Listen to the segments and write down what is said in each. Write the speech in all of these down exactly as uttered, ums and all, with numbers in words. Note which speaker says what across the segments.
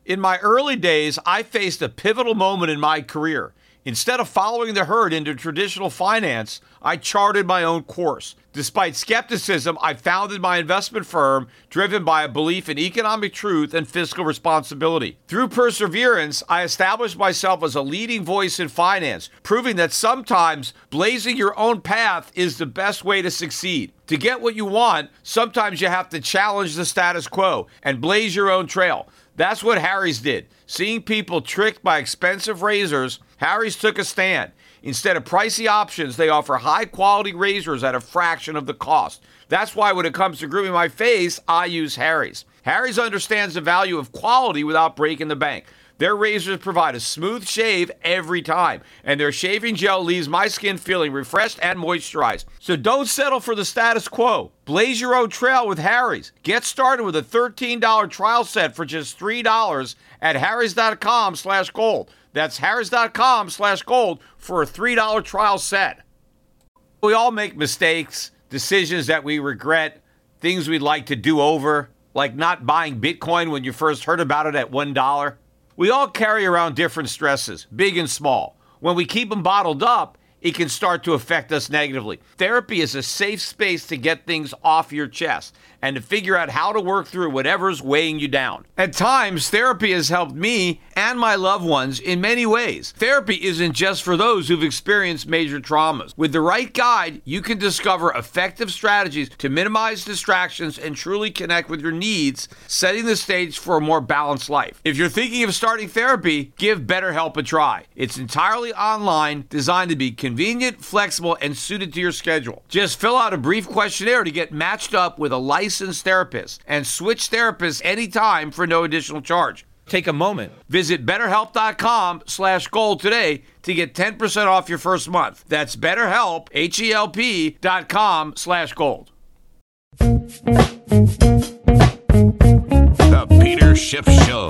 Speaker 1: In my early days, I faced a pivotal moment in my career. Instead of following the herd into traditional finance, I charted my own course. Despite skepticism, I founded my investment firm driven by a belief in economic truth and fiscal responsibility. Through perseverance, I established myself as a leading voice in finance, proving that sometimes blazing your own path is the best way to succeed. To get what you want, sometimes you have to challenge the status quo and blaze your own trail. That's what Harry's did. Seeing people tricked by expensive razors, Harry's took a stand. Instead of pricey options, they offer high-quality razors at a fraction of the cost. That's why when it comes to grooming my face, I use Harry's. Harry's understands the value of quality without breaking the bank. Their razors provide a smooth shave every time, and their shaving gel leaves my skin feeling refreshed and moisturized. So don't settle for the status quo. Blaze your own trail with Harry's. Get started with a thirteen dollars trial set for just three dollars at harrys.com slash gold. That's harrys.com slash gold for a three dollars trial set. We all make mistakes, decisions that we regret, things we'd like to do over, like not buying Bitcoin when you first heard about it at one dollar. We all carry around different stresses, big and small. When we keep them bottled up, it can start to affect us negatively. Therapy is a safe space to get things off your chest and to figure out how to work through whatever's weighing you down. At times, therapy has helped me and my loved ones in many ways. Therapy isn't just for those who've experienced major traumas. With the right guide, you can discover effective strategies to minimize distractions and truly connect with your needs, setting the stage for a more balanced life. If you're thinking of starting therapy, give BetterHelp a try. It's entirely online, designed to be convenient, flexible, and suited to your schedule. Just fill out a brief questionnaire to get matched up with a licensed therapist and switch therapists anytime for no additional charge. Take a moment. Visit betterhelp.com slash gold today to get ten percent off your first month. That's betterhelp, H-E-L-P dot com slash gold.
Speaker 2: The Peter Schiff Show.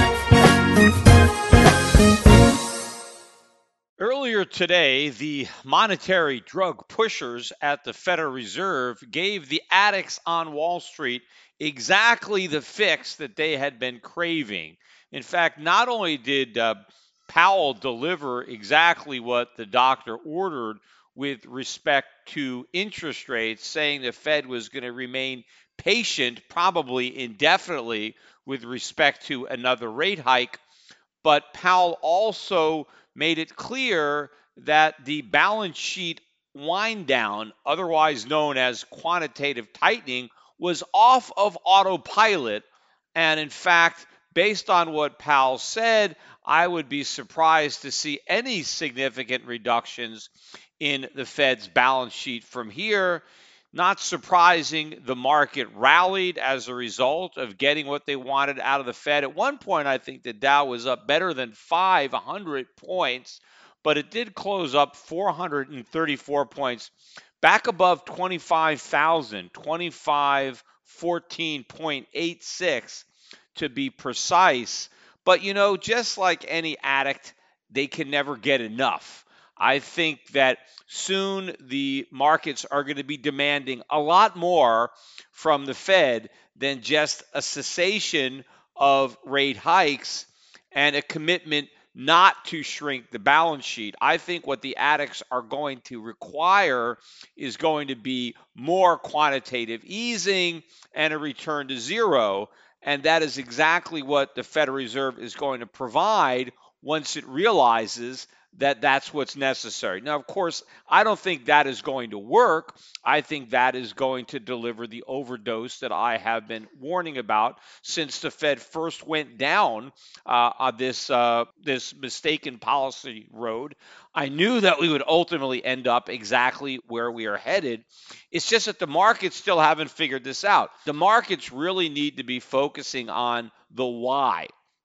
Speaker 3: Earlier today, the monetary drug pushers at the Federal Reserve gave the addicts on Wall Street exactly the fix that they had been craving. In fact, not only did uh, Powell deliver exactly what the doctor ordered with respect to interest rates, saying the Fed was going to remain patient, probably indefinitely, with respect to another rate hike, but Powell also made it clear that the balance sheet wind down, otherwise known as quantitative tightening, was off of autopilot. And in fact, based on what Powell said, I would be surprised to see any significant reductions in the Fed's balance sheet from here. Not surprising, the market rallied as a result of getting what they wanted out of the Fed. At one point, I think the Dow was up better than five hundred points, but it did close up four hundred thirty-four points, back above twenty-five thousand, twenty-five fourteen point eight six to be precise. But, you know, just like any addict, they can never get enough. I think that soon the markets are going to be demanding a lot more from the Fed than just a cessation of rate hikes and a commitment not to shrink the balance sheet. I think what the addicts are going to require is going to be more quantitative easing and a return to zero. And that is exactly what the Federal Reserve is going to provide once it realizes that that's what's necessary. Now, of course, I don't think that is going to work. I think that is going to deliver the overdose that I have been warning about since the Fed first went down uh, on this uh, this mistaken policy road. I knew that we would ultimately end up exactly where we are headed. It's just that the markets still haven't figured this out. The markets really need to be focusing on the why.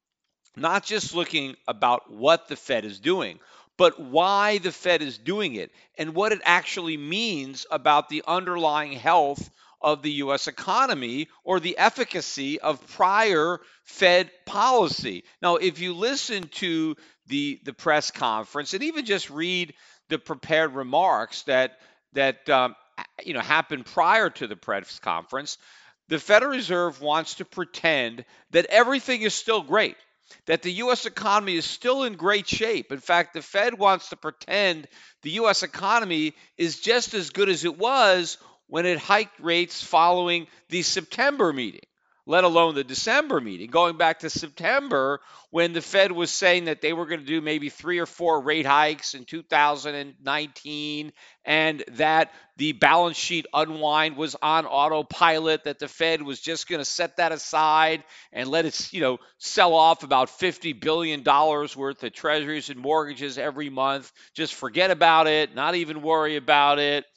Speaker 3: Not just looking about what the Fed is doing, but why the Fed is doing it and what it actually means about the underlying health of the U S economy or the efficacy of prior Fed policy. Now, if you listen to the, the press conference and even just read the prepared remarks that, that um, you know, happened prior to the press conference, the Federal Reserve wants to pretend that everything is still great. that the U S economy is still in great shape. In fact, the Fed wants to pretend the U S economy is just as good as it was when it hiked rates following the September meeting, let alone the December meeting. Going back to September, when the Fed was saying that they were going to do maybe three or four rate hikes in two thousand nineteen, and that the balance sheet unwind was on autopilot, that the Fed was just going to set that aside and let it, you know, sell off about fifty billion dollars worth of treasuries and mortgages every month. Just forget about it, not even worry about it.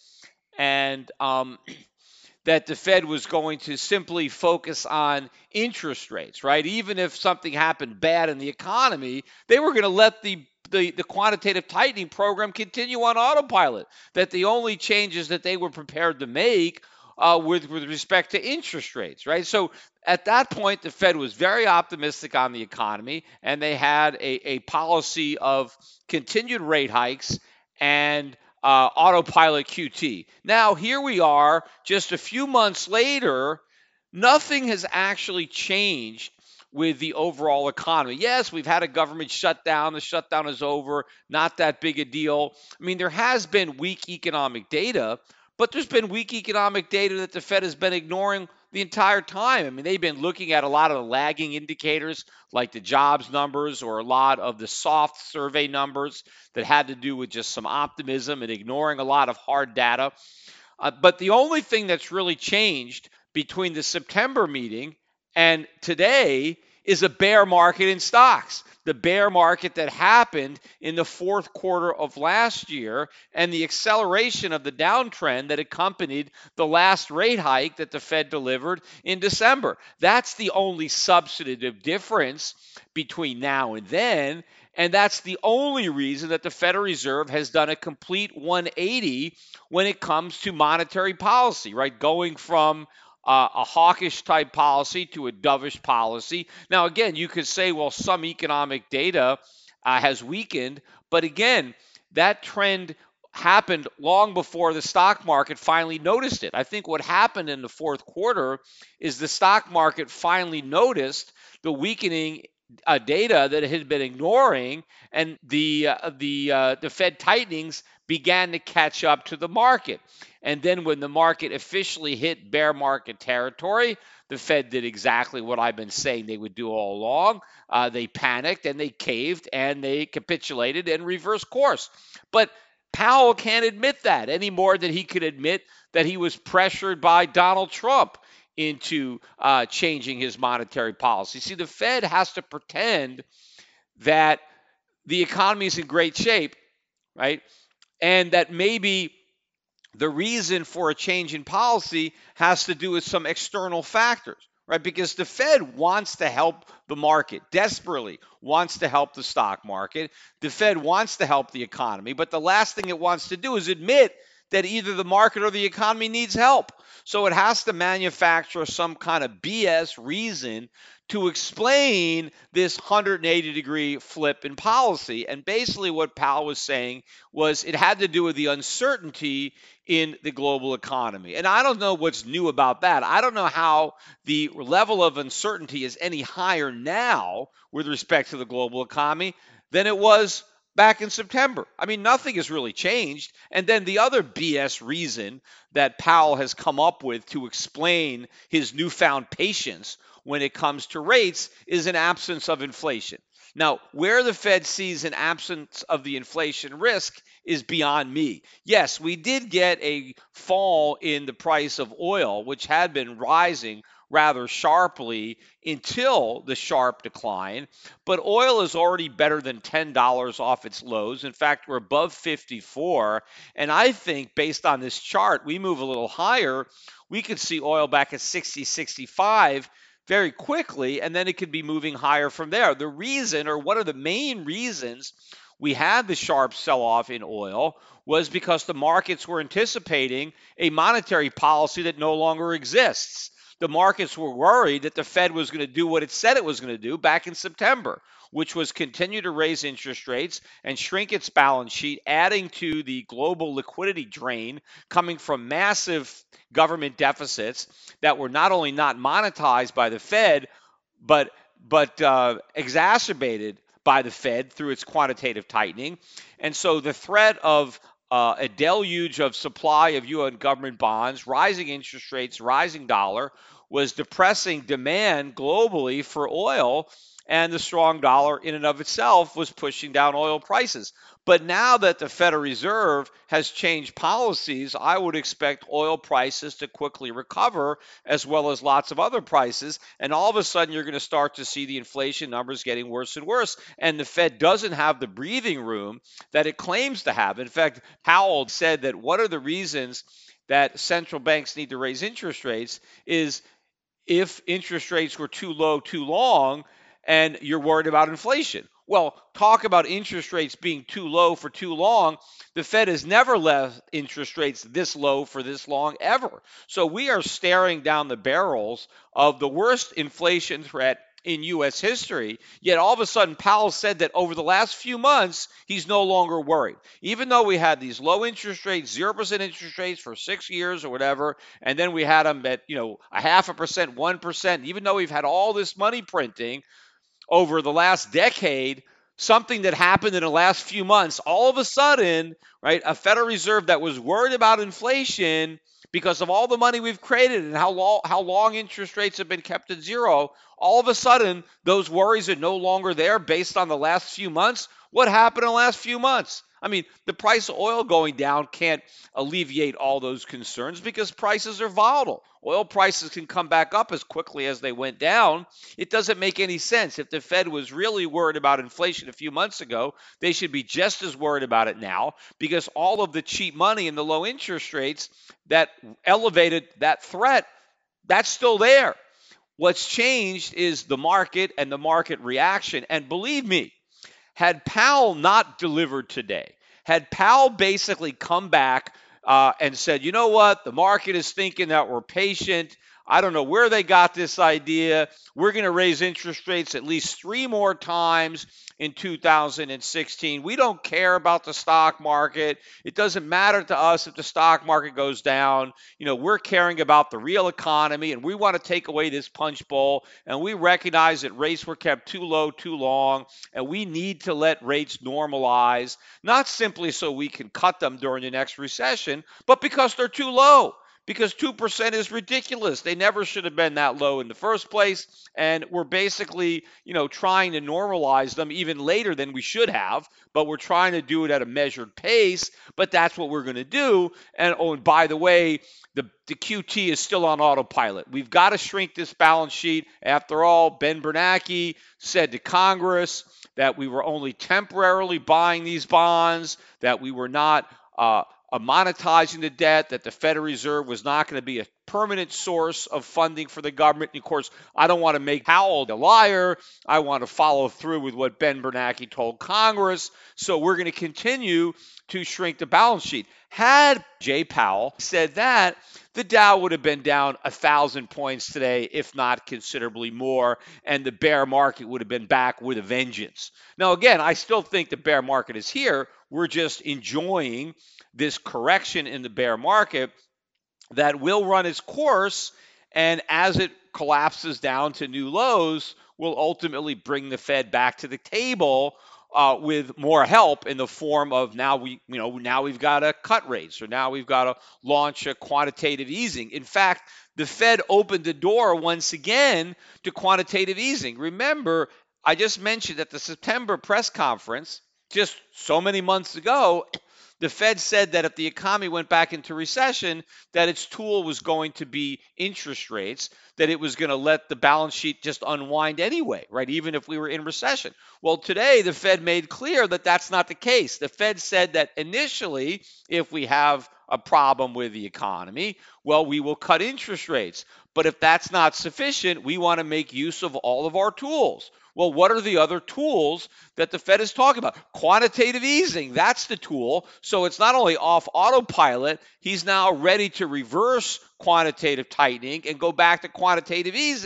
Speaker 3: And um, that the Fed was going to simply focus on interest rates, right? Even if something happened bad in the economy, they were going to let the, the, the quantitative tightening program continue on autopilot, that the only changes that they were prepared to make uh, with, with respect to interest rates, right? So at that point, the Fed was very optimistic on the economy, and they had a, a policy of continued rate hikes and uh, autopilot Q T. Now, here we are, just a few months later, nothing has actually changed with the overall economy. Yes, we've had a government shutdown. The shutdown is over. Not that big a deal. I mean, there has been weak economic data, but there's been weak economic data that the Fed has been ignoring the entire time. I mean, they've been looking at a lot of the lagging indicators like the jobs numbers or a lot of the soft survey numbers that had to do with just some optimism and ignoring a lot of hard data. Uh, but the only thing that's really changed between the September meeting and today is a bear market in stocks. The bear market that happened in the fourth quarter of last year and the acceleration of the downtrend that accompanied the last rate hike that the Fed delivered in December. That's the only substantive difference between now and then. And that's the only reason that the Federal Reserve has done a complete one eighty when it comes to monetary policy, right? Going from Uh, a hawkish type policy to a dovish policy. Now, again, you could say, well, some economic data uh, has weakened, but again, that trend happened long before the stock market finally noticed it. I think what happened in the fourth quarter is the stock market finally noticed the weakening uh, data that it had been ignoring, and the uh, the uh, the Fed tightenings began to catch up to the market. And then when the market officially hit bear market territory, the Fed did exactly what I've been saying they would do all along. Uh, they panicked and they caved and they capitulated and reversed course. But Powell can't admit that any more than he could admit that he was pressured by Donald Trump into uh, changing his monetary policy. See, the Fed has to pretend that the economy is in great shape, right? And that maybe the reason for a change in policy has to do with some external factors, right? Because the Fed wants to help the market, desperately wants to help the stock market. The Fed wants to help the economy, but the last thing it wants to do is admit that either the market or the economy needs help. So it has to manufacture some kind of B S reason to explain this one hundred eighty degree flip in policy. And basically what Powell was saying was it had to do with the uncertainty in the global economy. And I don't know what's new about that. I don't know how the level of uncertainty is any higher now with respect to the global economy than it was back in September. I mean, nothing has really changed. And then the other B S reason that Powell has come up with to explain his newfound patience when it comes to rates is an absence of inflation. Now, where the Fed sees an absence of the inflation risk is beyond me. Yes, we did get a fall in the price of oil, which had been rising rather sharply until the sharp decline. But oil is already better than ten dollars off its lows. In fact, we're above fifty-four. And I think based on this chart, we move a little higher, we could see oil back at sixty, sixty-five very quickly, and then it could be moving higher from there. The reason, or one of the main reasons we had the sharp sell-off in oil was because the markets were anticipating a monetary policy that no longer exists. The markets were worried that the Fed was going to do what it said it was going to do back in September, which was continue to raise interest rates and shrink its balance sheet, adding to the global liquidity drain coming from massive government deficits that were not only not monetized by the Fed, but but uh, exacerbated by the Fed through its quantitative tightening. And so the threat of uh, a deluge of supply of U N government bonds, rising interest rates, rising dollar was depressing demand globally for oil, and the strong dollar in and of itself was pushing down oil prices. But now that the Federal Reserve has changed policies, I would expect oil prices to quickly recover, as well as lots of other prices. And all of a sudden, you're going to start to see the inflation numbers getting worse and worse. And the Fed doesn't have the breathing room that it claims to have. In fact, Powell said that one of the reasons that central banks need to raise interest rates is if interest rates were too low too long and you're worried about inflation. Well, talk about interest rates being too low for too long. The Fed has never left interest rates this low for this long ever. So we are staring down the barrels of the worst inflation threat in U S history, yet all of a sudden Powell said that over the last few months, he's no longer worried. Even though we had these low interest rates, zero percent interest rates for six years or whatever, and then we had them at, you know, a half a percent, one percent, even though we've had all this money printing over the last decade, something that happened in the last few months, all of a sudden, right, a Federal Reserve that was worried about inflation because of all the money we've created and how long, how long interest rates have been kept at zero, all of a sudden, those worries are no longer there based on the last few months. What happened in the last few months? I mean, the price of oil going down can't alleviate all those concerns because prices are volatile. Oil prices can come back up as quickly as they went down. It doesn't make any sense. If the Fed was really worried about inflation a few months ago, they should be just as worried about it now because all of the cheap money and the low interest rates that elevated that threat, that's still there. What's changed is the market and the market reaction. And believe me, had Powell not delivered today, had Powell basically come back uh, and said, you know what, the market is thinking that we're patient. I don't know where they got this idea. We're going to raise interest rates at least three more times in two thousand sixteen. We don't care about the stock market. It doesn't matter to us if the stock market goes down. You know, we're caring about the real economy, and we want to take away this punch bowl. And we recognize that rates were kept too low too long, and we need to let rates normalize, not simply so we can cut them during the next recession, but because they're too low. Because two percent is ridiculous. They never should have been that low in the first place. And we're basically, you know, trying to normalize them even later than we should have. But we're trying to do it at a measured pace. But that's what we're going to do. And, oh, and by the way, the, the Q T is still on autopilot. We've got to shrink this balance sheet. After all, Ben Bernanke said to Congress that we were only temporarily buying these bonds, that we were not uh, Uh, monetizing the debt, that the Federal Reserve was not going to be a permanent source of funding for the government. And of course, I don't want to make Powell a liar. I want to follow through with what Ben Bernanke told Congress. So we're going to continue to shrink the balance sheet. Had Jay Powell said that, the Dow would have been down a thousand points today, if not considerably more, and the bear market would have been back with a vengeance. Now, again, I still think the bear market is here. We're just enjoying this correction in the bear market that will run its course, and as it collapses down to new lows, will ultimately bring the Fed back to the table uh, with more help in the form of now we, you know, now we've got to cut rates, or now we've got to launch a quantitative easing. In fact, the Fed opened the door once again to quantitative easing. Remember, I just mentioned at the September press conference, just so many months ago, the Fed said that if the economy went back into recession, that its tool was going to be interest rates, that it was going to let the balance sheet just unwind anyway, right, even if we were in recession. Well, today the Fed made clear that that's not the case. The Fed said that initially, if we have a problem with the economy, well, we will cut interest rates. But if that's not sufficient, we want to make use of all of our tools. Well, what are the other tools that the Fed is talking about? Quantitative easing, that's the tool. So it's not only off autopilot, he's now ready to reverse quantitative tightening and go back to quantitative easing.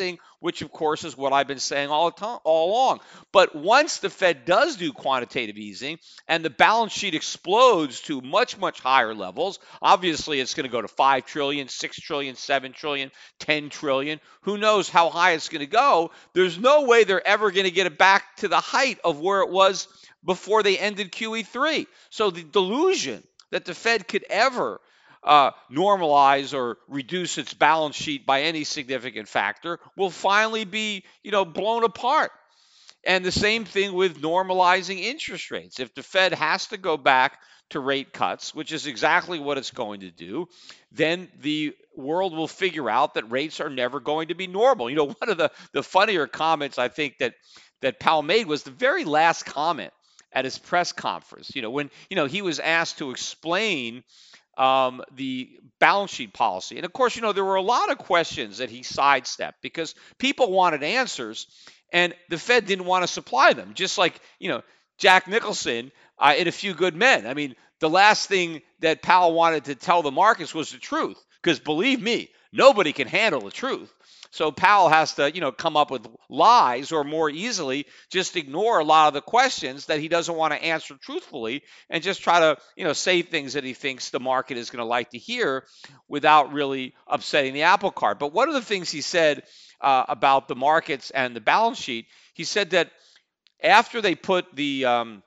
Speaker 3: which of course is what I've been saying all the time, all along. But once the Fed does do quantitative easing and the balance sheet explodes to much, much higher levels, obviously it's going to go to five trillion, six trillion, seven trillion, ten trillion. Who knows how high it's going to go? There's no way they're ever going to get it back to the height of where it was before they ended Q E three. So the delusion that the Fed could ever uh, normalize or reduce its balance sheet by any significant factor will finally be, you know, blown apart. And the same thing with normalizing interest rates. If the Fed has to go back to rate cuts, which is exactly what it's going to do, then the world will figure out that rates are never going to be normal. You know, one of the, the funnier comments I think that that Powell made was the very last comment at his press conference. You know, when, you know, he was asked to explain um, the balance sheet policy. And of course, you know, there were a lot of questions that he sidestepped because people wanted answers and the Fed didn't want to supply them. Just like, you know, Jack Nicholson uh, in A Few Good Men. I mean, the last thing that Powell wanted to tell the markets was the truth, because believe me, nobody can handle the truth. So Powell has to, you know, come up with lies or more easily just ignore a lot of the questions that he doesn't want to answer truthfully and just try to, you know, say things that he thinks the market is going to like to hear without really upsetting the apple cart. But one of the things he said uh, about the markets and the balance sheet, he said that after they put the um,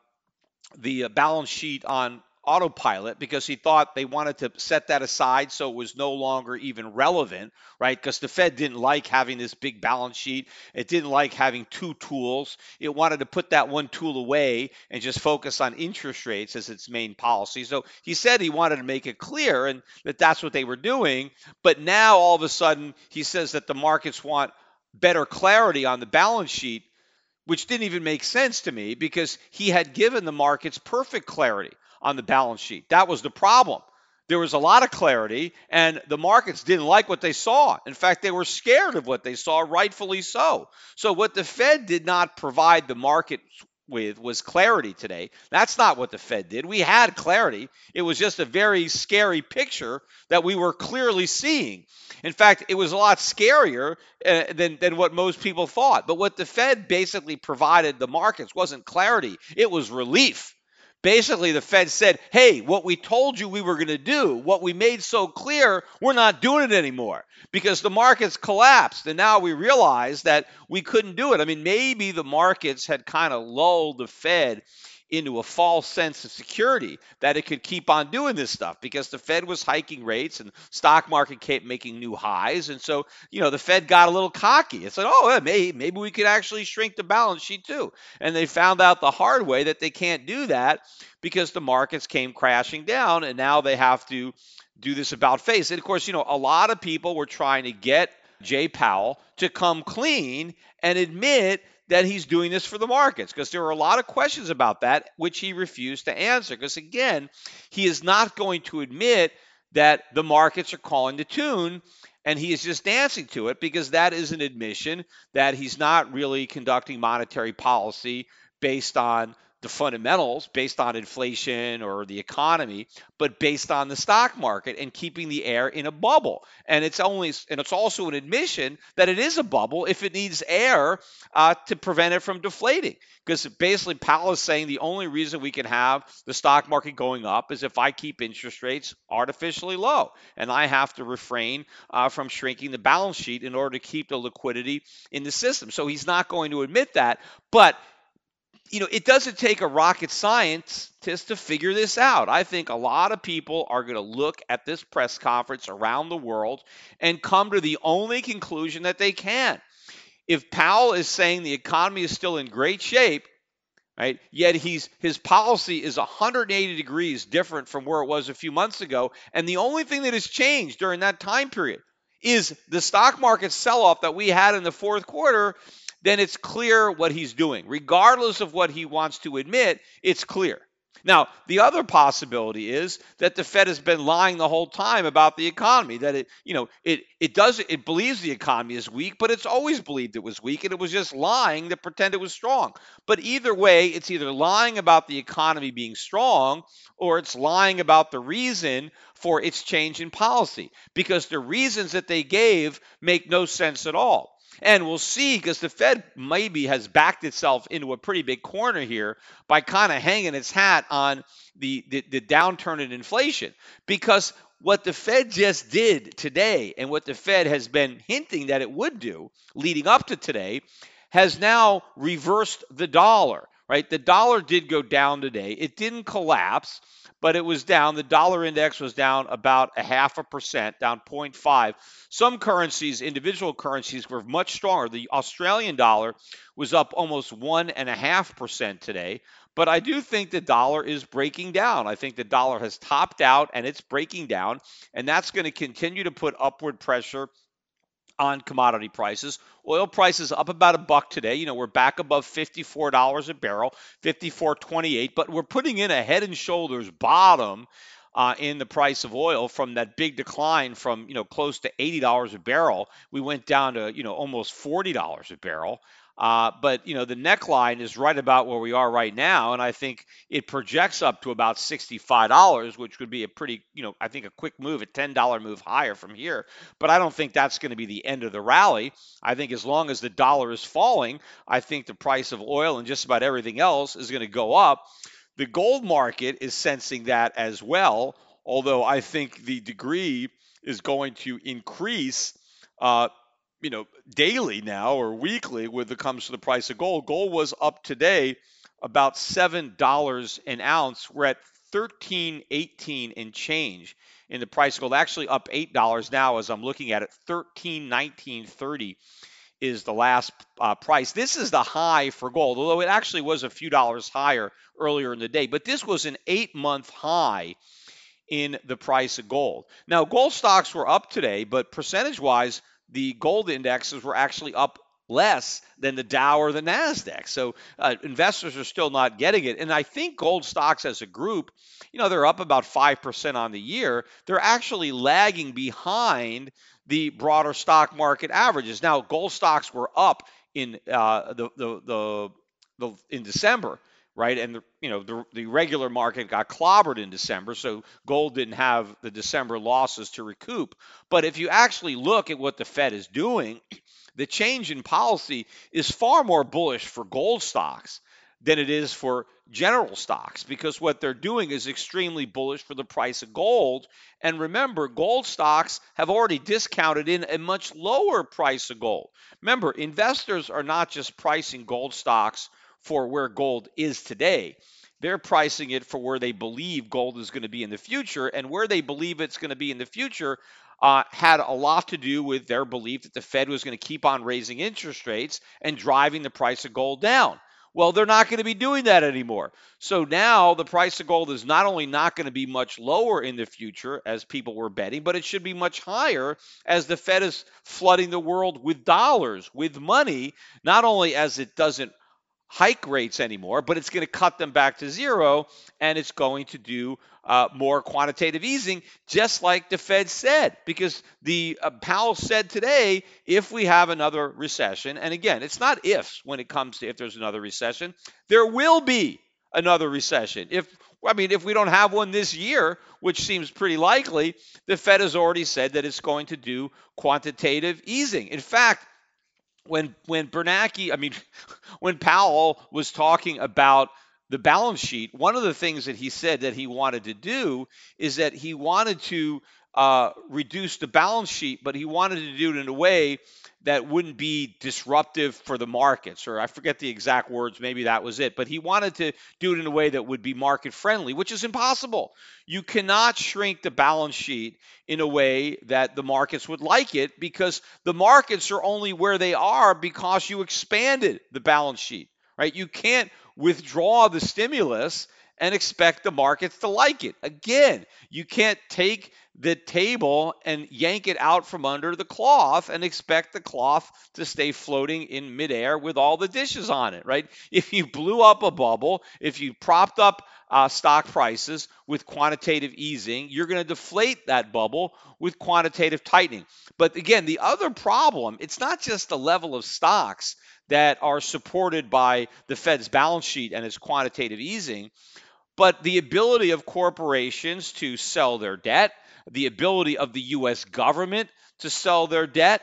Speaker 3: the balance sheet on autopilot, because he thought they wanted to set that aside so it was no longer even relevant, right? Because the Fed didn't like having this big balance sheet. It didn't like having two tools. It wanted to put that one tool away and just focus on interest rates as its main policy. So he said he wanted to make it clear and that that's what they were doing. But now all of a sudden he says that the markets want better clarity on the balance sheet, which didn't even make sense to me because he had given the markets perfect clarity on the balance sheet. That was the problem. There was a lot of clarity, and the markets didn't like what they saw. In fact, they were scared of what they saw, rightfully so. So what the Fed did not provide the market with was clarity today. That's not what the Fed did. We had clarity. It was just a very scary picture that we were clearly seeing. In fact, it was a lot scarier uh, than, than what most people thought. But what the Fed basically provided the markets wasn't clarity. It was relief. Basically, the Fed said, hey, what we told you we were going to do, what we made so clear, we're not doing it anymore because the markets collapsed. And now we realize that we couldn't do it. I mean, maybe the markets had kind of lulled the Fed into a false sense of security that it could keep on doing this stuff because the Fed was hiking rates and stock market kept making new highs. And so, you know, the Fed got a little cocky. It said, oh, maybe, maybe we could actually shrink the balance sheet too. And they found out the hard way that they can't do that because the markets came crashing down and now they have to do this about face. And of course, you know, a lot of people were trying to get Jay Powell to come clean and admit that he's doing this for the markets, because there were a lot of questions about that, which he refused to answer. Because again, he is not going to admit that the markets are calling the tune, and he is just dancing to it because that is an admission that he's not really conducting monetary policy based on the fundamentals, based on inflation or the economy, but based on the stock market and keeping the air in a bubble. And it's only, and it's also an admission that it is a bubble if it needs air uh, to prevent it from deflating. Because basically Powell is saying the only reason we can have the stock market going up is if I keep interest rates artificially low, and I have to refrain uh, from shrinking the balance sheet in order to keep the liquidity in the system. So he's not going to admit that, but you know, it doesn't take a rocket scientist to figure this out. I think a lot of people are going to look at this press conference around the world and come to the only conclusion that they can. If Powell is saying the economy is still in great shape, right, yet he's his policy is one hundred eighty degrees different from where it was a few months ago, and the only thing that has changed during that time period is the stock market sell-off that we had in the fourth quarter, then it's clear what he's doing. Regardless of what he wants to admit, it's clear. Now, the other possibility is that the Fed has been lying the whole time about the economy, that it, you know, it it does it believes the economy is weak, but it's always believed it was weak, and it was just lying to pretend it was strong. But either way, it's either lying about the economy being strong or it's lying about the reason for its change in policy, because the reasons that they gave make no sense at all. And we'll see, because the Fed maybe has backed itself into a pretty big corner here by kind of hanging its hat on the, the, the downturn in inflation. Because what the Fed just did today, and what the Fed has been hinting that it would do leading up to today, has now reversed the dollar, right? The dollar did go down today. It didn't collapse, but it was down. The dollar index was down about a half a percent, down zero point five. Some currencies, individual currencies, were much stronger. The Australian dollar was up almost one and a half percent today. But I do think the dollar is breaking down. I think the dollar has topped out and it's breaking down, and that's going to continue to put upward pressure on commodity prices. Oil prices up about a buck today. You know, we're back above fifty-four dollars a barrel, fifty-four twenty-eight, but we're putting in a head and shoulders bottom uh, in the price of oil from that big decline from, you know, close to eighty dollars a barrel. We went down to, you know, almost forty dollars a barrel. Uh, but, you know, the neckline is right about where we are right now. And I think it projects up to about sixty-five dollars, which would be a pretty, you know, I think a quick move, a ten dollars move higher from here. But I don't think that's going to be the end of the rally. I think as long as the dollar is falling, I think the price of oil and just about everything else is going to go up. The gold market is sensing that as well, although I think the degree is going to increase uh, you know, daily now or weekly when it comes to the price of gold. Gold was up today about seven dollars an ounce. We're at thirteen eighteen and change in the price of gold. Actually up eight dollars now as I'm looking at it. thirteen nineteen thirty is the last uh, price. This is the high for gold, although it actually was a few dollars higher earlier in the day. But this was an eight-month high in the price of gold. Now, gold stocks were up today, but percentage-wise, the gold indexes were actually up less than the Dow or the NASDAQ. So uh, investors are still not getting it. And I think gold stocks as a group, you know, they're up about five percent on the year. They're actually lagging behind the broader stock market averages. Now, gold stocks were up in uh, the, the, the, the in December, right? And the, you know, the, the regular market got clobbered in December, so gold didn't have the December losses to recoup. But if you actually look at what the Fed is doing, the change in policy is far more bullish for gold stocks than it is for general stocks, because what they're doing is extremely bullish for the price of gold. And remember, gold stocks have already discounted in a much lower price of gold. Remember, investors are not just pricing gold stocks for where gold is today. They're pricing it for where they believe gold is going to be in the future, and where they believe it's going to be in the future uh, had a lot to do with their belief that the Fed was going to keep on raising interest rates and driving the price of gold down. Well, they're not going to be doing that anymore. So now the price of gold is not only not going to be much lower in the future, as people were betting, but it should be much higher as the Fed is flooding the world with dollars, with money, not only as it doesn't hike rates anymore, but it's going to cut them back to zero, and it's going to do uh, more quantitative easing, just like the Fed said. Because the uh, Powell said today, if we have another recession, and again, it's not ifs when it comes to if there's another recession, there will be another recession. If I mean, if we don't have one this year, which seems pretty likely, the Fed has already said that it's going to do quantitative easing. In fact, When when Bernanke, I mean, when Powell was talking about the balance sheet, one of the things that he said that he wanted to do is that he wanted to uh, reduce the balance sheet, but he wanted to do it in a way that wouldn't be disruptive for the markets, or I forget the exact words, maybe that was it, but he wanted to do it in a way that would be market friendly, which is impossible. You cannot shrink the balance sheet in a way that the markets would like it, because the markets are only where they are because you expanded the balance sheet, right? You can't withdraw the stimulus and expect the markets to like it. Again, you can't take the table and yank it out from under the cloth and expect the cloth to stay floating in midair with all the dishes on it, right? If you blew up a bubble, if you propped up uh, stock prices with quantitative easing, you're going to deflate that bubble with quantitative tightening. But again, the other problem, it's not just the level of stocks that are supported by the Fed's balance sheet and its quantitative easing, but the ability of corporations to sell their debt, the ability of the U S government to sell their debt,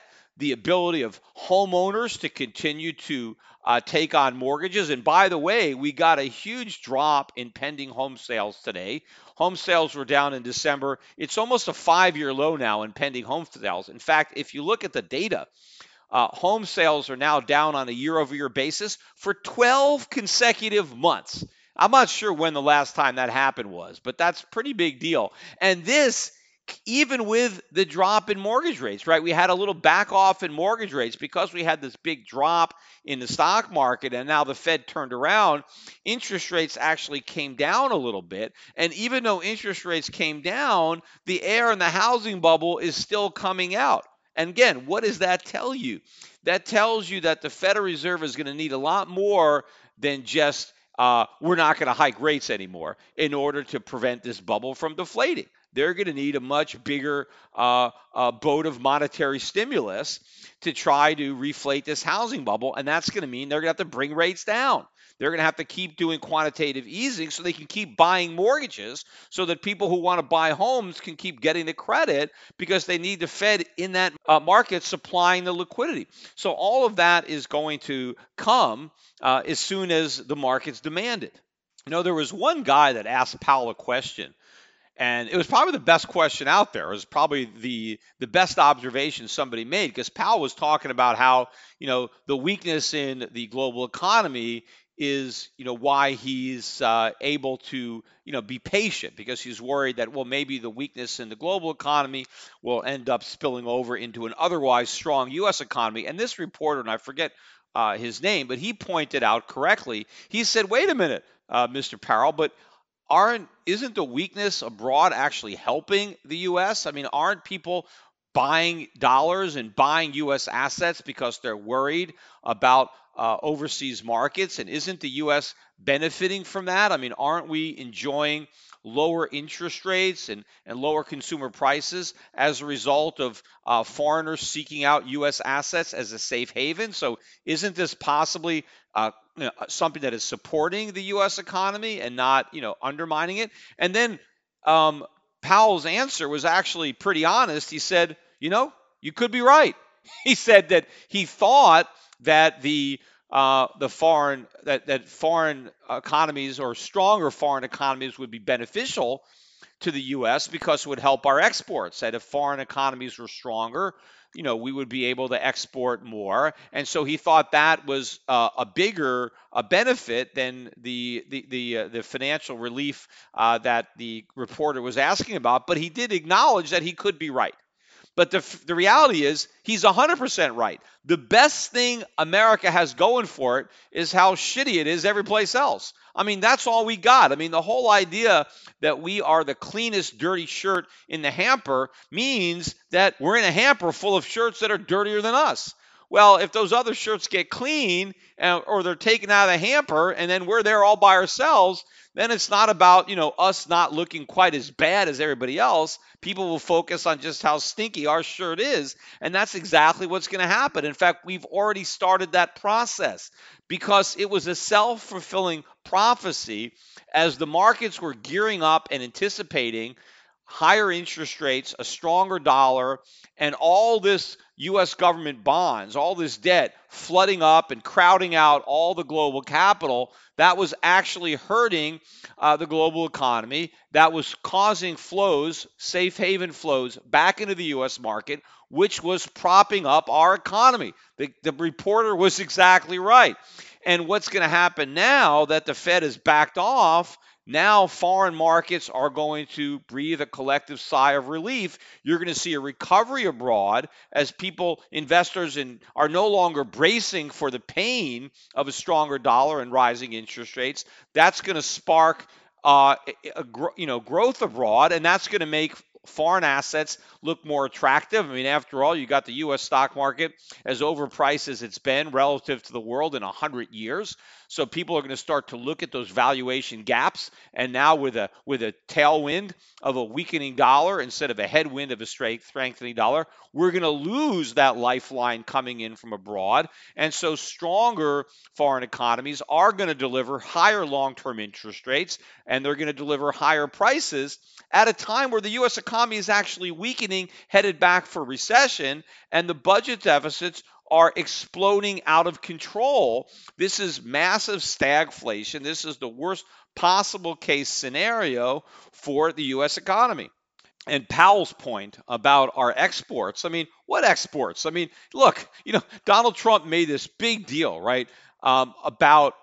Speaker 3: the ability of homeowners to continue to uh, take on mortgages. And by the way, we got a huge drop in pending home sales today. Home sales were down in December. It's almost a five-year low now in pending home sales. In fact, if you look at the data, uh, home sales are now down on a year-over-year basis for twelve consecutive months. I'm not sure when the last time that happened was, but that's a pretty big deal. And this, even with the drop in mortgage rates, right? We had a little back off in mortgage rates because we had this big drop in the stock market, and now the Fed turned around. Interest rates actually came down a little bit. And even though interest rates came down, the air in the housing bubble is still coming out. And again, what does that tell you? That tells you that the Federal Reserve is going to need a lot more than just uh, we're not going to hike rates anymore in order to prevent this bubble from deflating. They're going to need a much bigger uh, uh, boat of monetary stimulus to try to reflate this housing bubble, and that's going to mean they're going to have to bring rates down. They're going to have to keep doing quantitative easing so they can keep buying mortgages so that people who want to buy homes can keep getting the credit because they need the Fed in that uh, market supplying the liquidity. So all of that is going to come uh, as soon as the markets demand it. You know, there was one guy that asked Powell a question, and it was probably the best question out there. It was probably the the best observation somebody made because Powell was talking about how, you know, the weakness in the global economy is, you know, why he's uh, able to, you know, be patient because he's worried that, well, maybe the weakness in the global economy will end up spilling over into an otherwise strong U S economy. And this reporter, and I forget uh, his name, but he pointed out correctly, he said, wait a minute, uh, Mister Powell, but aren't isn't the weakness abroad actually helping the U S? I mean, aren't people buying dollars and buying U S assets because they're worried about uh, overseas markets? And isn't the U S benefiting from that? I mean, aren't we enjoying lower interest rates and, and lower consumer prices as a result of uh, foreigners seeking out U S assets as a safe haven? So isn't this possibly uh, you know, something that is supporting the U S economy and not, you know, undermining it? And then um, Powell's answer was actually pretty honest. He said, you know, you could be right. He said that he thought that the uh, the foreign that, that foreign economies or stronger foreign economies would be beneficial to the U S because it would help our exports. That if foreign economies were stronger, you know, we would be able to export more. And so he thought that was uh, a bigger a benefit than the the the, uh, the financial relief uh, that the reporter was asking about. But he did acknowledge that he could be right. But the, the reality is he's one hundred percent right. The best thing America has going for it is how shitty it is every place else. I mean, that's all we got. I mean, the whole idea that we are the cleanest dirty shirt in the hamper means that we're in a hamper full of shirts that are dirtier than us. Well, if those other shirts get clean uh, or they're taken out of the hamper and then we're there all by ourselves, then it's not about, you know, us not looking quite as bad as everybody else. People will focus on just how stinky our shirt is. And that's exactly what's going to happen. In fact, we've already started that process because it was a self-fulfilling prophecy as the markets were gearing up and anticipating higher interest rates, a stronger dollar, and all this U S government bonds, all this debt flooding up and crowding out all the global capital. That was actually hurting uh, the global economy. That was causing flows, safe haven flows, back into the U S market, which was propping up our economy. The, the reporter was exactly right. And what's going to happen now that the Fed has backed off, now foreign markets are going to breathe a collective sigh of relief. You're going to see a recovery abroad as people, investors, in, are no longer bracing for the pain of a stronger dollar and rising interest rates. That's going to spark uh, a, a, you know, growth abroad, and that's going to make foreign assets look more attractive. I mean, after all, you got the U S stock market as overpriced as it's been relative to the world in one hundred years. So people are going to start to look at those valuation gaps. And now with a with a tailwind of a weakening dollar instead of a headwind of a strengthening dollar, we're going to lose that lifeline coming in from abroad. And so stronger foreign economies are going to deliver higher long-term interest rates, and they're going to deliver higher prices at a time where the U S economy economy is actually weakening, headed back for recession, and the budget deficits are exploding out of control. This is massive stagflation. This is the worst possible case scenario for the U S economy. And Powell's point about our exports. I mean, what exports? I mean, look, you know, Donald Trump made this big deal, right, um, about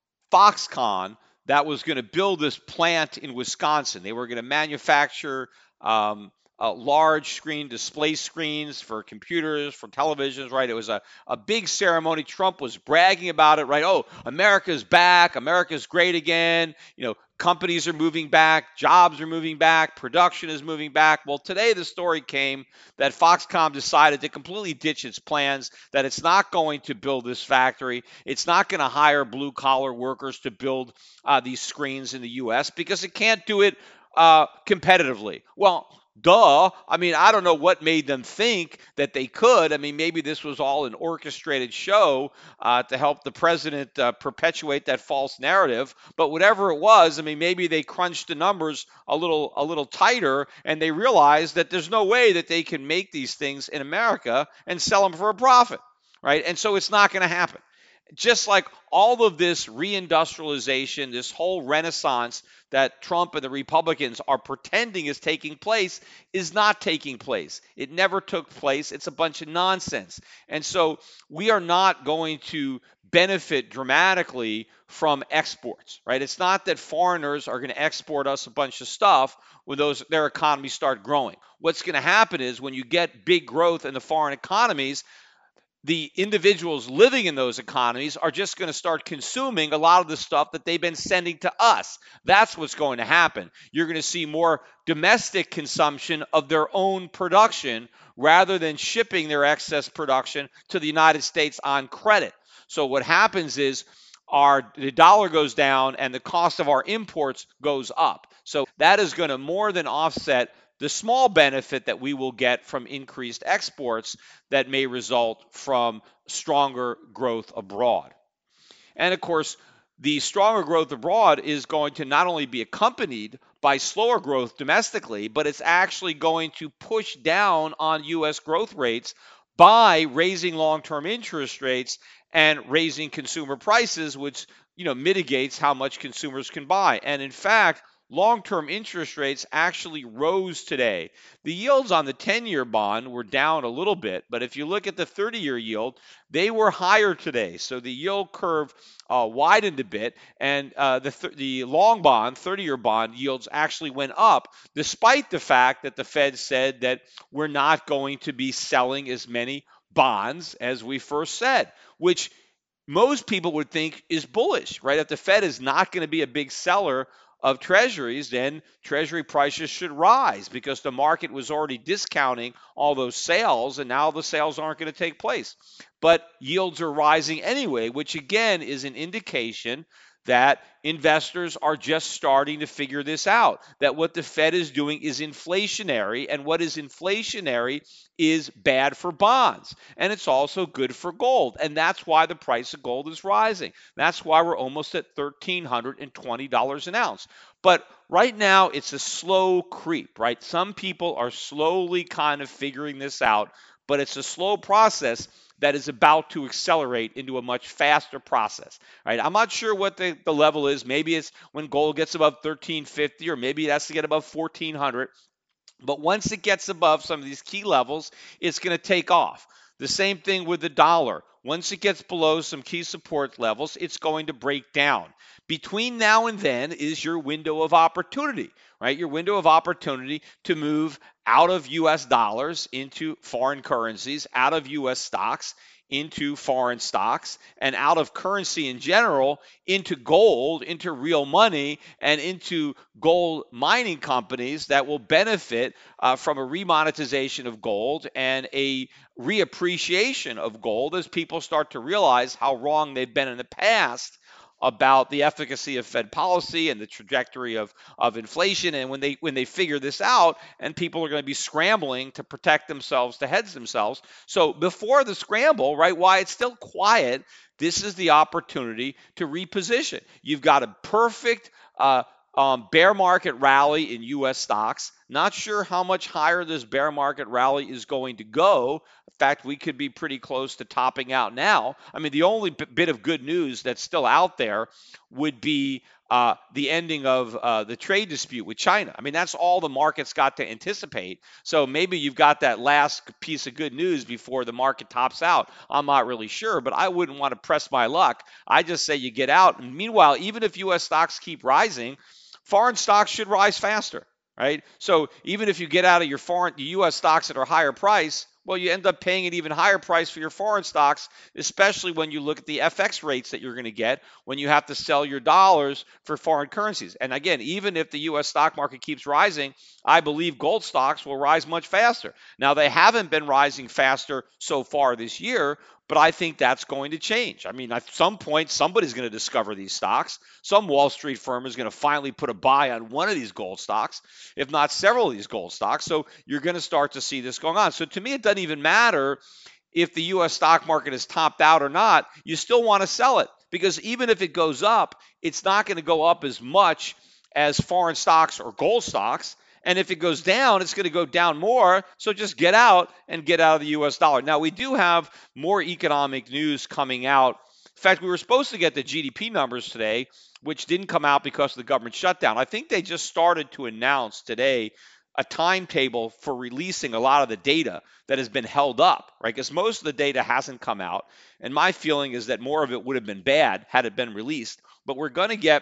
Speaker 3: Foxconn that was going to build this plant in Wisconsin. They were going to manufacture um, uh, large screen display screens for computers, for televisions, right? It was a, a big ceremony. Trump was bragging about it, right? Oh, America's back. America's great again. You know, companies are moving back. Jobs are moving back. Production is moving back. Well, today the story came that Foxconn decided to completely ditch its plans, that it's not going to build this factory. It's not going to hire blue-collar workers to build uh, these screens in the U S because it can't do it uh, competitively. Well, duh. I mean, I don't know what made them think that they could. I mean, maybe this was all an orchestrated show uh, to help the president uh, perpetuate that false narrative. But whatever it was, I mean, maybe they crunched the numbers a little, a little tighter, and they realized that there's no way that they can make these things in America and sell them for a profit, right? And so it's not going to happen. Just like all of this reindustrialization, this whole renaissance that Trump and the Republicans are pretending is taking place is not taking place. It never took place. It's a bunch of nonsense. And so we are not going to benefit dramatically from exports, right? It's not that foreigners are going to export us a bunch of stuff when those their economies start growing. What's going to happen is when you get big growth in the foreign economies, the individuals living in those economies are just going to start consuming a lot of the stuff that they've been sending to us. That's what's going to happen. You're going to see more domestic consumption of their own production rather than shipping their excess production to the United States on credit. So what happens is our the dollar goes down and the cost of our imports goes up. So that is going to more than offset the small benefit that we will get from increased exports that may result from stronger growth abroad. And of course, the stronger growth abroad is going to not only be accompanied by slower growth domestically, but it's actually going to push down on U S growth rates by raising long-term interest rates and raising consumer prices, which, you know, mitigates how much consumers can buy. And in fact, long-term interest rates actually rose today. The yields on the ten-year bond were down a little bit, but if you look at the thirty-year yield, they were higher today. So the yield curve uh, widened a bit, and uh, the, th- the long bond, thirty-year bond yields actually went up, despite the fact that the Fed said that we're not going to be selling as many bonds as we first said, which most people would think is bullish, right? If the Fed is not going to be a big seller of treasuries, then treasury prices should rise because the market was already discounting all those sales, and now the sales aren't going to take place. But yields are rising anyway, which again is an indication that investors are just starting to figure this out, that what the Fed is doing is inflationary, and what is inflationary is bad for bonds, and it's also good for gold, and that's why the price of gold is rising. That's why we're almost at one thousand three hundred twenty dollars an ounce. But right now, it's a slow creep, right? Some people are slowly kind of figuring this out, but it's a slow process that is about to accelerate into a much faster process, right? I'm not sure what the, the level is. Maybe it's when gold gets above thirteen fifty, or maybe it has to get above fourteen hundred. But once it gets above some of these key levels, it's going to take off. The same thing with the dollar. Once it gets below some key support levels, it's going to break down. Between now and then is your window of opportunity, right? Your window of opportunity to move out of U S dollars into foreign currencies, out of U S stocks into foreign stocks, and out of currency in general into gold, into real money, and into gold mining companies that will benefit uh, from a remonetization of gold and a reappreciation of gold as people start to realize how wrong they've been in the past about the efficacy of Fed policy and the trajectory of, of inflation. And when they when they figure this out, and people are going to be scrambling to protect themselves, to hedge themselves. So before the scramble, right, why it's still quiet, this is the opportunity to reposition. You've got a perfect uh, Um, bear market rally in U S stocks. Not sure how much higher this bear market rally is going to go. In fact, we could be pretty close to topping out now. I mean, the only b- bit of good news that's still out there would be uh, the ending of uh, the trade dispute with China. I mean, that's all the market's got to anticipate. So maybe you've got that last piece of good news before the market tops out. I'm not really sure, but I wouldn't want to press my luck. I just say you get out. And meanwhile, even if U S stocks keep rising, foreign stocks should rise faster, right? So even if you get out of your foreign, the U S stocks that are higher price, well, you end up paying an even higher price for your foreign stocks, especially when you look at the F X rates that you're going to get when you have to sell your dollars for foreign currencies. And again, even if the U S stock market keeps rising, I believe gold stocks will rise much faster. Now, they haven't been rising faster so far this year, but I think that's going to change. I mean, at some point, somebody's going to discover these stocks. Some Wall Street firm is going to finally put a buy on one of these gold stocks, if not several of these gold stocks. So you're going to start to see this going on. So to me, it doesn't even matter if the U S stock market is topped out or not. You still want to sell it, because even if it goes up, it's not going to go up as much as foreign stocks or gold stocks. And if it goes down, it's going to go down more. So just get out and get out of the U S dollar. Now, we do have more economic news coming out. In fact, we were supposed to get the G D P numbers today, which didn't come out because of the government shutdown. I think they just started to announce today a timetable for releasing a lot of the data that has been held up, right? Because most of the data hasn't come out. And my feeling is that more of it would have been bad had it been released. But we're going to get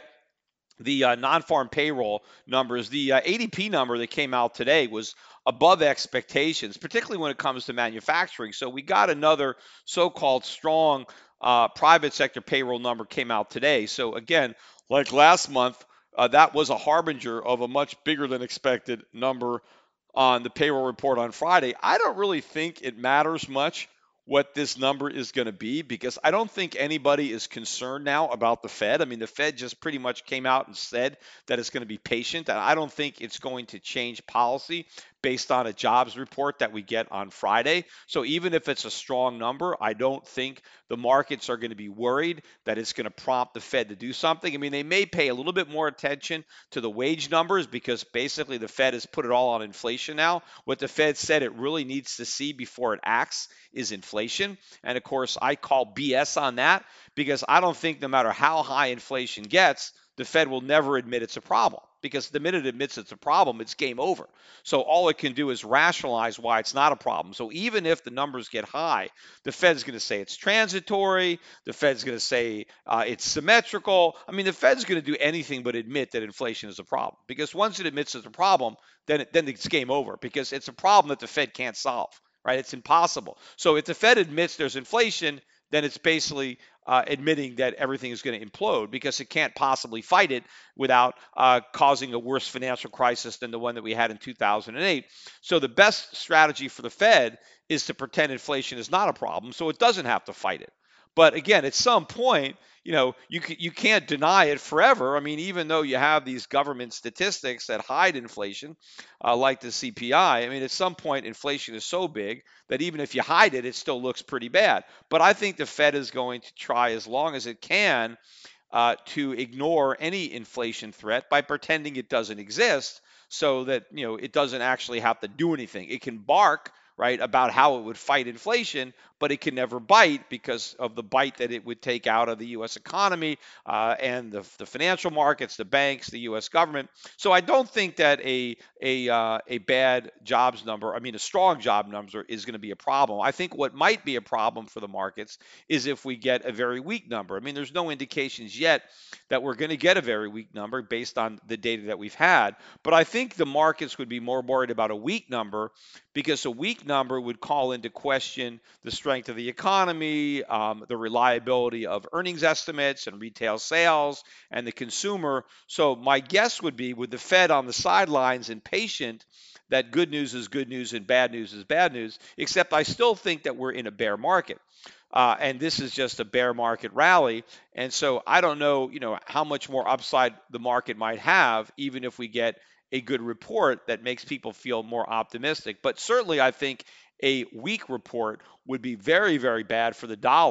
Speaker 3: the uh, non-farm payroll numbers. The uh, A D P number that came out today was above expectations, particularly when it comes to manufacturing. So we got another so-called strong uh, private sector payroll number came out today. So again, like last month, uh, that was a harbinger of a much bigger than expected number on the payroll report on Friday. I don't really think it matters much what this number is going to be, because I don't think anybody is concerned now about the Fed. I mean, the Fed just pretty much came out and said that it's going to be patient, and I don't think it's going to change policy based on a jobs report that we get on Friday. So even if it's a strong number, I don't think the markets are going to be worried that it's going to prompt the Fed to do something. I mean, they may pay a little bit more attention to the wage numbers, because basically the Fed has put it all on inflation now. What the Fed said it really needs to see before it acts is inflation. And of course, I call B S on that, because I don't think no matter how high inflation gets, the Fed will never admit it's a problem, because the minute it admits it's a problem, it's game over. So all it can do is rationalize why it's not a problem. So even if the numbers get high, the Fed's going to say it's transitory. The Fed's going to say uh, it's symmetrical. I mean, the Fed's going to do anything but admit that inflation is a problem, because once it admits it's a problem, then it, then it's game over, because it's a problem that the Fed can't solve. Right? It's impossible. So if the Fed admits there's inflation, then it's basically uh, admitting that everything is going to implode, because it can't possibly fight it without uh, causing a worse financial crisis than the one that we had in two thousand eight. So the best strategy for the Fed is to pretend inflation is not a problem, so it doesn't have to fight it. But again, at some point, you know, you can, you can't deny it forever. I mean, even though you have these government statistics that hide inflation, uh, like the C P I, I mean, at some point, inflation is so big that even if you hide it, it still looks pretty bad. But I think the Fed is going to try as long as it can uh, to ignore any inflation threat by pretending it doesn't exist, so that, you know, it doesn't actually have to do anything. It can bark, right, about how it would fight inflation, but it can never bite, because of the bite that it would take out of the U S economy uh, and the, the financial markets, the banks, the U S government. So I don't think that a a uh, a bad jobs number, I mean a strong job number, is going to be a problem. I think what might be a problem for the markets is if we get a very weak number. I mean, there's no indications yet that we're going to get a very weak number based on the data that we've had. But I think the markets would be more worried about a weak number, because a weak number would call into question the strength of the economy, um, the reliability of earnings estimates and retail sales, and the consumer. So my guess would be, with the Fed on the sidelines and patient, that good news is good news and bad news is bad news, except I still think that we're in a bear market. Uh, and this is just a bear market rally. And so I don't know, you know, how much more upside the market might have, even if we get a good report that makes people feel more optimistic. But certainly I think a weak report would be very, very bad for the dollar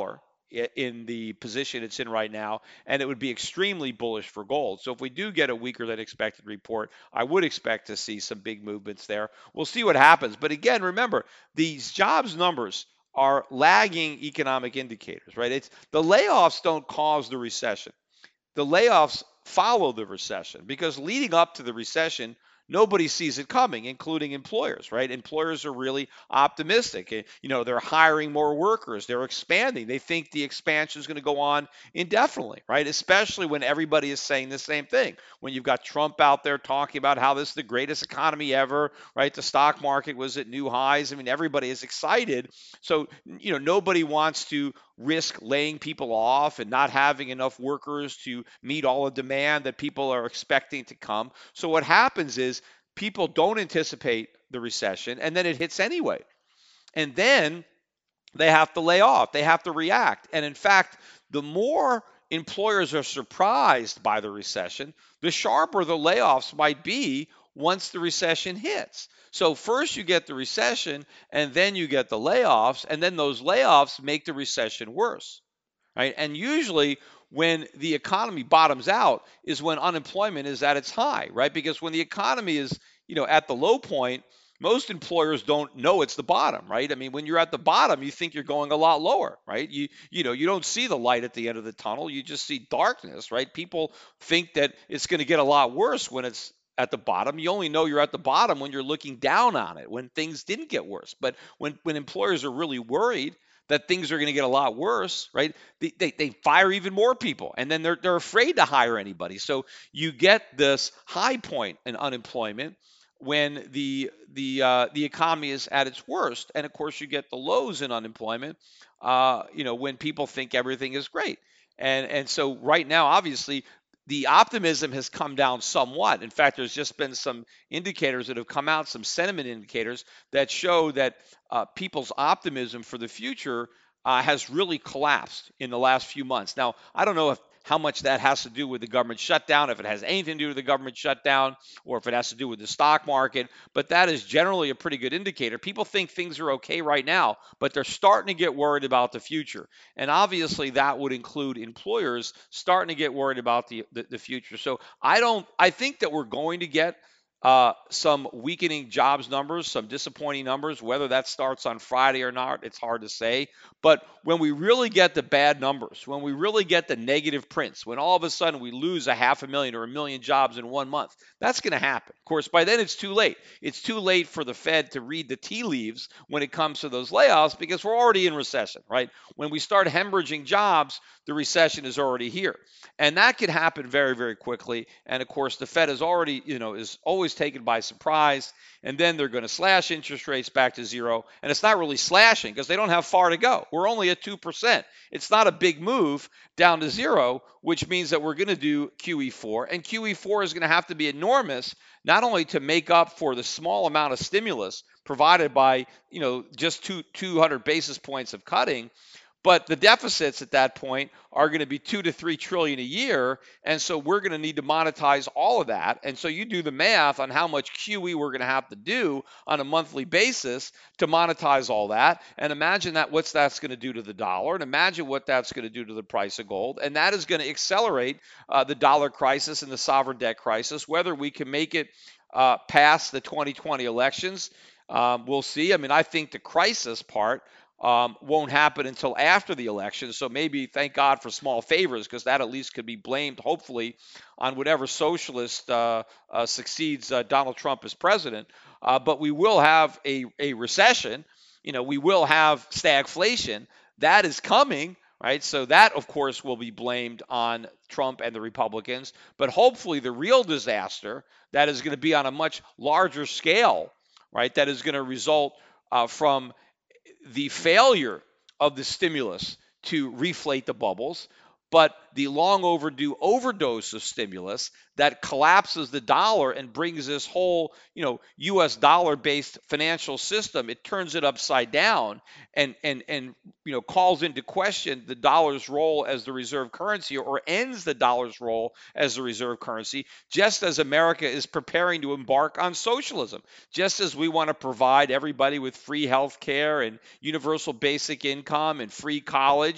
Speaker 3: in the position it's in right now, and it would be extremely bullish for gold. So if we do get a weaker than expected report, I would expect to see some big movements there. We'll see what happens. But again, remember, these jobs numbers are lagging economic indicators, right? It's the layoffs don't cause the recession. The layoffs follow the recession because leading up to the recession, nobody sees it coming, including employers, right? Employers are really optimistic. You know, they're hiring more workers, they're expanding. They think the expansion is going to go on indefinitely, right? Especially when everybody is saying the same thing. When you've got Trump out there talking about how this is the greatest economy ever, right? The stock market was at new highs. I mean, everybody is excited. So, you know, nobody wants to risk laying people off and not having enough workers to meet all the demand that people are expecting to come. So what happens is people don't anticipate the recession, and then it hits anyway. And then they have to lay off. They have to react. And in fact, the more employers are surprised by the recession, the sharper the layoffs might be once the recession hits. So first you get the recession, and then you get the layoffs, and then those layoffs make the recession worse, right? And usually when the economy bottoms out is when unemployment is at its high, right? Because when the economy is, you know, at the low point, most employers don't know it's the bottom, right? I mean, when you're at the bottom, you think you're going a lot lower, right? You you know, you don't see the light at the end of the tunnel. You just see darkness, right? People think that it's going to get a lot worse when it's at the bottom. You only know you're at the bottom when you're looking down on it, when things didn't get worse. But when when employers are really worried that things are going to get a lot worse, right? They, they, they fire even more people, and then they're they're afraid to hire anybody. So you get this high point in unemployment when the the uh, the economy is at its worst, and of course you get the lows in unemployment, uh, you know, when people think everything is great. And and so right now, obviously, the optimism has come down somewhat. In fact, there's just been some indicators that have come out, some sentiment indicators that show that uh, people's optimism for the future uh, has really collapsed in the last few months. Now, I don't know if how much that has to do with the government shutdown, if it has anything to do with the government shutdown, or if it has to do with the stock market. But that is generally a pretty good indicator. People think things are okay right now, but they're starting to get worried about the future. And obviously that would include employers starting to get worried about the, the, the future. So I don't, I think that we're going to get uh, some weakening jobs numbers, some disappointing numbers. Whether that starts on Friday or not, it's hard to say. But when we really get the bad numbers, when we really get the negative prints, when all of a sudden we lose a half a million or a million jobs in one month, that's going to happen. Of course, by then it's too late. It's too late for the Fed to read the tea leaves when it comes to those layoffs because we're already in recession, right? When we start hemorrhaging jobs, the recession is already here. And that could happen very, very quickly. And of course, the Fed is already, you know, is always taken by surprise. And then they're going to slash interest rates back to zero. And it's not really slashing because they don't have far to go. We're only at two percent. It's not a big move down to zero, which means that we're going to do Q E four. And Q E four is going to have to be enormous, not only to make up for the small amount of stimulus provided by, you know, just two, two hundred basis points of cutting, but the deficits at that point are going to be two to three trillion a year, and so we're going to need to monetize all of that. And so you do the math on how much Q E we're going to have to do on a monthly basis to monetize all that, and imagine that what that's going to do to the dollar, and imagine what that's going to do to the price of gold, and that is going to accelerate uh, the dollar crisis and the sovereign debt crisis. Whether we can make it uh, past the twenty twenty elections, um, we'll see. I mean, I think the crisis part Um, won't happen until after the election. So maybe thank God for small favors, because that at least could be blamed, hopefully, on whatever socialist uh, uh, succeeds uh, Donald Trump as president. Uh, but we will have a, a recession. You know, we will have stagflation. That is coming, right? So that, of course, will be blamed on Trump and the Republicans. But hopefully the real disaster that is going to be on a much larger scale, right, that is going to result uh, from the failure of the stimulus to reflate the bubbles, but the long overdue overdose of stimulus that collapses the dollar and brings this whole, you know, U S dollar-based financial system, it turns it upside down and and and you know calls into question the dollar's role as the reserve currency, or ends the dollar's role as the reserve currency, just as America is preparing to embark on socialism, just as we want to provide everybody with free health care and universal basic income and free college.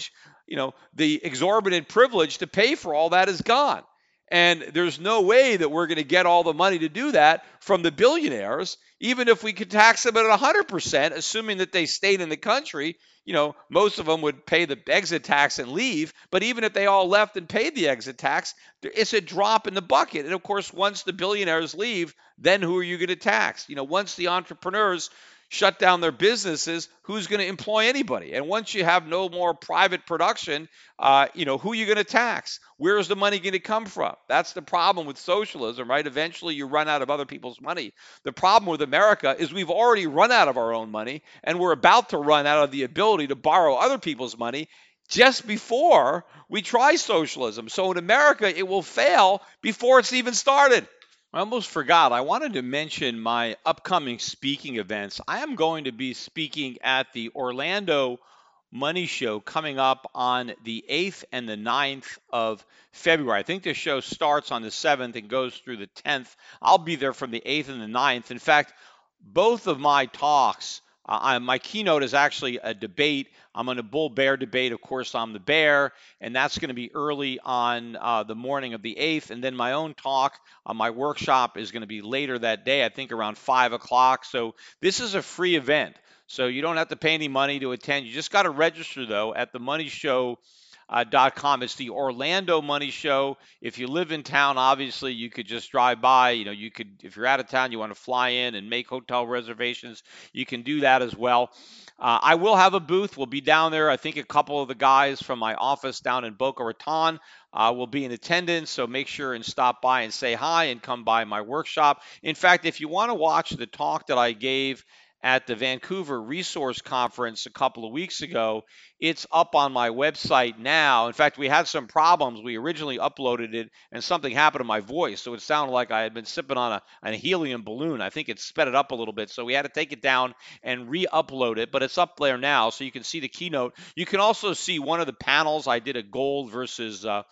Speaker 3: you know, the exorbitant privilege to pay for all that is gone. And there's no way that we're going to get all the money to do that from the billionaires, even if we could tax them at one hundred percent, assuming that they stayed in the country. You know, most of them would pay the exit tax and leave. But even if they all left and paid the exit tax, it's a drop in the bucket. And of course, once the billionaires leave, then who are you going to tax? You know, once the entrepreneurs shut down their businesses, who's going to employ anybody? And once you have no more private production, uh, you know, who are you going to tax? Where is the money going to come from? That's the problem with socialism, right? Eventually you run out of other people's money. The problem with America is we've already run out of our own money, and we're about to run out of the ability to borrow other people's money just before we try socialism. So in America, it will fail before it's even started. I almost forgot. I wanted to mention my upcoming speaking events. I am going to be speaking at the Orlando Money Show coming up on the eighth and the ninth of February. I think the show starts on the seventh and goes through the tenth. I'll be there from the eighth and the ninth. In fact, both of my talks, uh, I, my keynote is actually a debate. I'm on a bull bear debate. Of course, I'm the bear, and that's going to be early on uh, the morning of the eighth. And then my own talk, uh, my workshop is going to be later that day, I think around five o'clock. So this is a free event. So you don't have to pay any money to attend. You just got to register, though, at the money show dot com. It's the Orlando Money Show. If you live in town, obviously you could just drive by. You know, you could, if you're out of town, you want to fly in and make hotel reservations, you can do that as well. Uh, I will have a booth. We'll be down there. I think a couple of the guys from my office down in Boca Raton uh, will be in attendance. So make sure and stop by and say hi and come by my workshop. In fact, if you want to watch the talk that I gave at the Vancouver Resource Conference a couple of weeks ago, it's up on my website now. In fact, we had some problems. We originally uploaded it and something happened to my voice. So it sounded like I had been sipping on a, a helium balloon. I think it sped it up a little bit. So we had to take it down and re-upload it, but it's up there now. So you can see the keynote. You can also see one of the panels. I did a gold versus uh,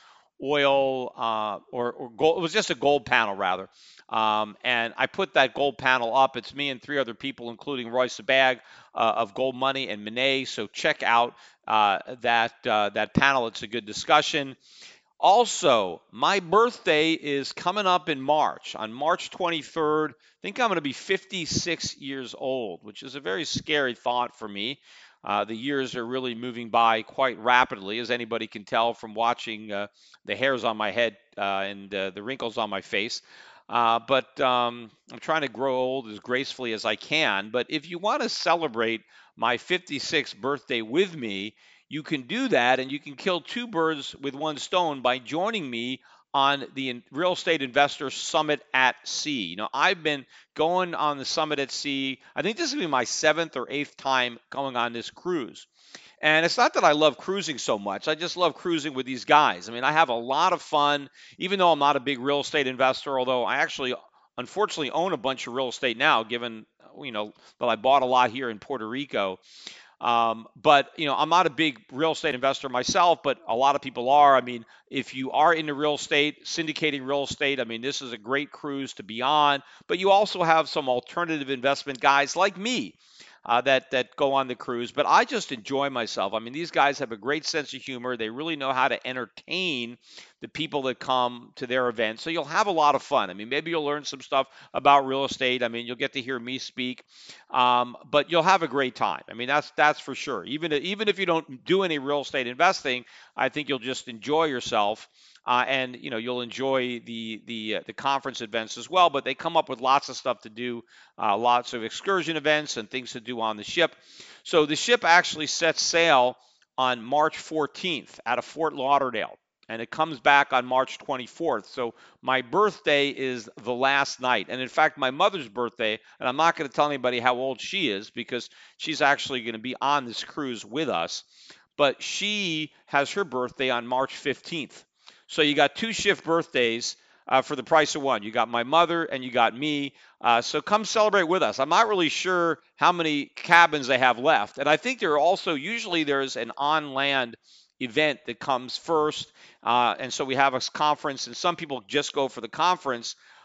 Speaker 3: oil uh, or, or gold. It was just a gold panel rather. Um, and I put that gold panel up. It's me and three other people, including Roy Sabag uh, of Gold Money and Monet. So check out uh, that uh, that panel. It's a good discussion. Also, my birthday is coming up in March. On March twenty-third, I think I'm going to be fifty-six years old, which is a very scary thought for me. Uh, the years are really moving by quite rapidly, as anybody can tell from watching uh, the hairs on my head uh, and uh, the wrinkles on my face. Uh, but um, I'm trying to grow old as gracefully as I can. But if you want to celebrate my fifty-sixth birthday with me, you can do that, and you can kill two birds with one stone by joining me on the Real Estate Investor Summit at Sea. You know, I've been going on the Summit at Sea. I think this is going to be my seventh or eighth time going on this cruise. And it's not that I love cruising so much. I just love cruising with these guys. I mean, I have a lot of fun, even though I'm not a big real estate investor, although I actually, unfortunately, own a bunch of real estate now, given, you know, that I bought a lot here in Puerto Rico. Um, but, you know, I'm not a big real estate investor myself, but a lot of people are. I mean, if you are into real estate, syndicating real estate, I mean, this is a great cruise to be on. But you also have some alternative investment guys like me. Uh, that that go on the cruise, but I just enjoy myself. I mean, these guys have a great sense of humor. They really know how to entertain the people that come to their events. So you'll have a lot of fun. I mean, maybe you'll learn some stuff about real estate. I mean, you'll get to hear me speak, um, but you'll have a great time. I mean, that's that's for sure. Even even if you don't do any real estate investing, I think you'll just enjoy yourself. Uh, and you know you'll enjoy the the uh, the conference events as well. But they come up with lots of stuff to do, uh, lots of excursion events and things to do on the ship. So the ship actually sets sail on March fourteenth out of Fort Lauderdale, and it comes back on March twenty-fourth. So my birthday is the last night, and in fact, my mother's birthday. And I'm not going to tell anybody how old she is because she's actually going to be on this cruise with us. But she has her birthday on March fifteenth. So you got two shift birthdays uh, for the price of one. You got my mother and you got me. Uh, so come celebrate with us. I'm not really sure how many cabins they have left. And I think there are also, usually there's an on-land event that comes first. Uh, and so we have a conference, and some people just go for the conference.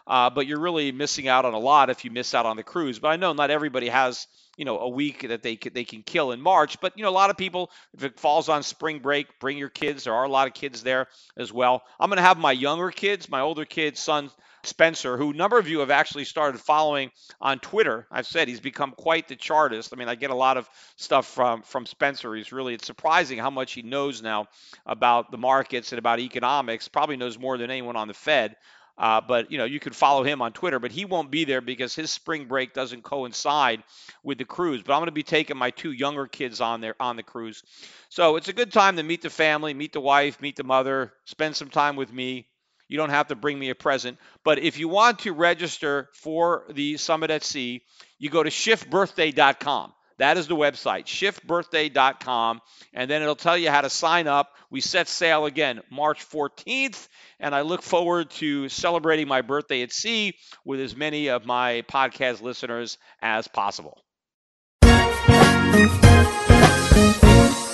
Speaker 3: uh, but you're really missing out on a lot if you miss out on the cruise. But I know not everybody has, you know, a week that they can, they can kill in March. But, you know, a lot of people, if it falls on spring break, bring your kids. There are a lot of kids there as well. I'm going to have my younger kids, my older kids, son Spencer, who a number of you have actually started following on Twitter. I've said he's become quite the chartist. I mean, I get a lot of stuff from from Spencer. He's really, it's surprising how much he knows now about the markets and about economics. Probably knows more than anyone on the Fed. Uh, but, you know, you could follow him on Twitter, but he won't be there because his spring break doesn't coincide with the cruise. But I'm going to be taking my two younger kids on there on the cruise. So it's a good time to meet the family, meet the wife, meet the mother, spend some time with me. You don't have to bring me a present. But if you want to register for the Summit at Sea, you go to shift birthday dot com. That is the website, shift birthday dot com, and then it'll tell you how to sign up. We set sail again March fourteenth, and I look forward to celebrating my birthday at sea with as many of my podcast listeners as possible.